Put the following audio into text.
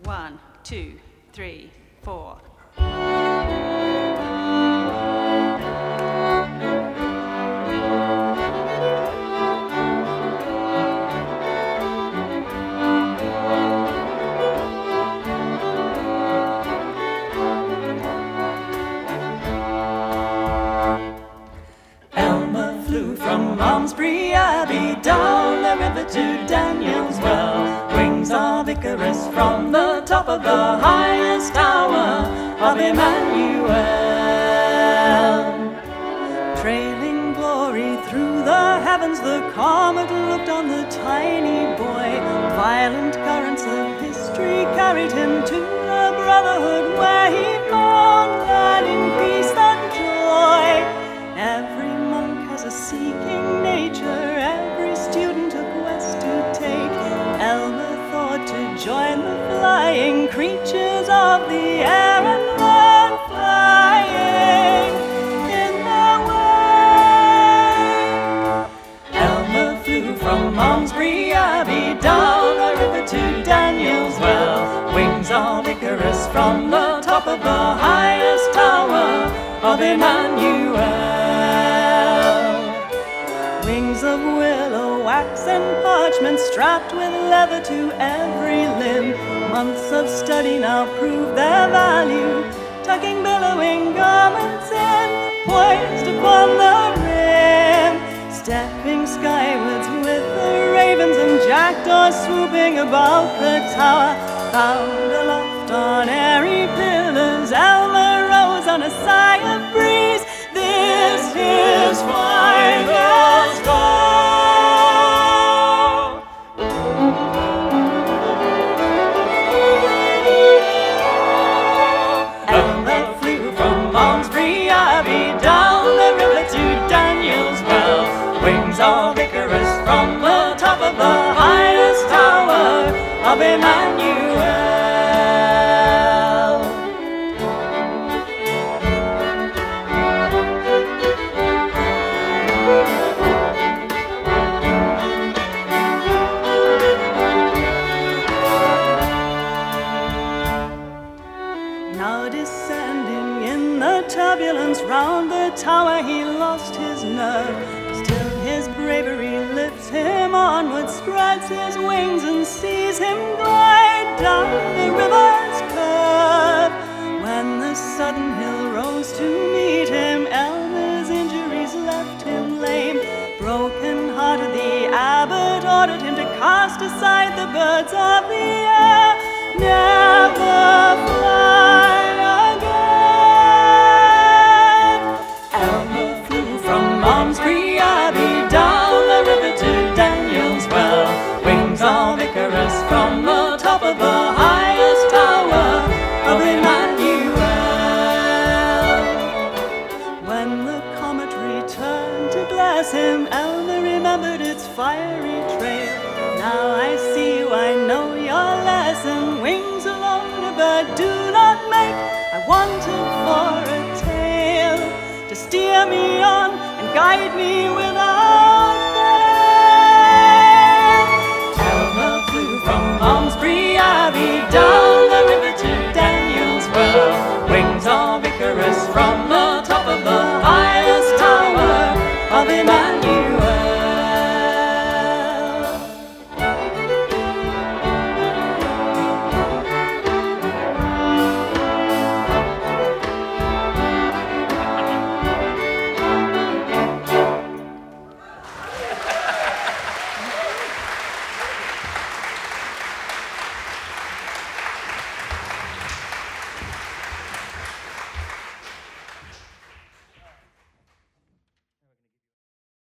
1, 2, 3, 4. Elmer flew from Malmesbury Abbey down the river to Daniel's Well. Wings of Icarus from the top of the highest tower of Emmanuel. Trailing glory through the heavens, the comet looked on the tiny boy. Violent currents of history carried him to the brotherhood, where he found learning, peace and joy. Every monk has a seeking nature, every student a quest to take. Elmer thought to join the flying creatures of the air and learn flying in their way. Elmer flew from Malmesbury Abbey down the river to Daniel's Well. Wings of Icarus from the top of the highest tower of Emmanuel. Wings of willow, wax and parchment, strapped with leather to every limb. Months of study now prove their value, tucking billowing garments in, poised upon the rim. Stepping skywards with the ravens and jackdaws swooping about the tower. Bound aloft on airy pillars, Elmer rose on a sigh of breeze. This is final score. Elmer flew from Malmesbury Abbey down the river to Daniel's Well. Wings of Icarus from the top of the highest tower of Emmanuel. Now descending in the turbulence round the tower, he lost his nerve. Still his bravery lifts him onward, spreads his wings and sees him glide down the river's curve. When the sudden hill rose to meet him, Elmer's injuries left him lame. Broken hearted, the abbot ordered him to cast aside the birds of the air, never fly again. Elmer flew from Malmesbury Abbey down the river to Daniel's Well. Wings of Icarus from the top of the highest tower of Emmanuel. When the comet returned to bless him, Elmer remembered its fiery trail. Now I see you, I know your lesson. Wings alone a bird do not make. I wanted for a tail to steer me on and guide me with